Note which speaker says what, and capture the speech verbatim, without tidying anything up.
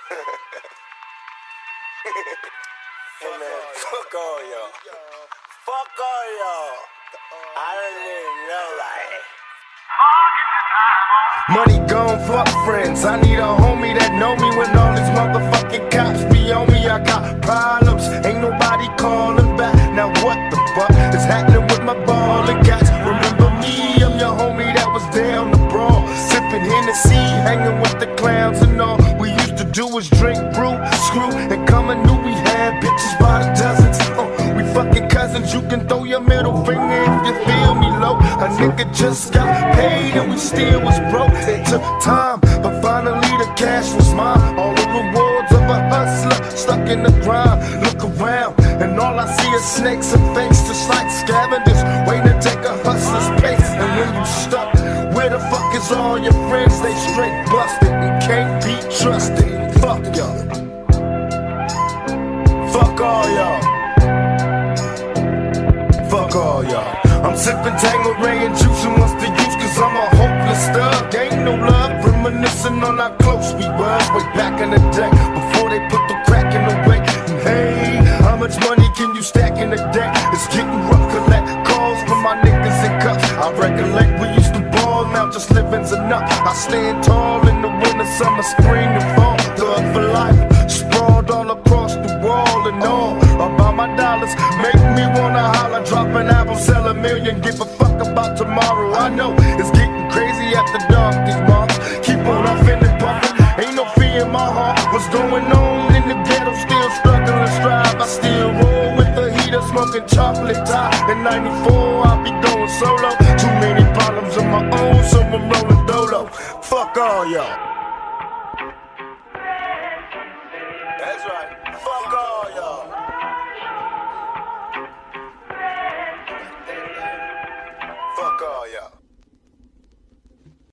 Speaker 1: Hey man, fuck all y'all. Fuck all y'all. I don't even know like
Speaker 2: Money gone, fuck friends. I need a homie that know me when all these motherfucking cops be on me. I got problems, ain't nobody calling back. Now what the fuck is happening with my ball and guys? Remember me, I'm your homie that was down the brawl, sipping Hennessy, hanging with the clowns and all. We used to do was drink, brew, screw, and come and knew we had bitches by the dozens. Uh, we fucking cousins, you can throw your middle finger if you feel me low. A nigga just got paid and we still was broke. It took time, but finally the cash was mine. All the rewards of a hustler stuck in the grind. Look around, and all I see is snakes and fakes, just like scavengers waiting to take a hustler's pace. And when you stuck, where the fuck is all your friends? They straight busted and can't be trusted. Fuck y'all.
Speaker 1: fuck all y'all.
Speaker 2: Fuck all y'all. I'm sipping Tanqueray and juicing what's the use, cause I'm a hopeless thug. Ain't no love, reminiscing on how close we was way back in the day, before they put the crack in the way. And hey, how much money can you stack in a day? It's getting rough, collect calls from my niggas in cups. I recollect we used to ball, now just living's enough. I stand tall in the winter, summer, spring and fall. Thug for life, sprawled all across the wall and all. About my dollars, make me wanna holler, drop an album, sell a million, give a fuck about tomorrow. I know it's getting crazy after dark, these marks keep on huffing and puffing. Ain't no fear in my heart, what's going on in the ghetto? Still struggling, strive, I still roll with the heater, smoking chocolate top. In ninety-four, I'll be going solo. Too many problems of my own, so I'm rolling dolo. Fuck all y'all.
Speaker 1: That's right. Fuck all y'all. Fuck all y'all.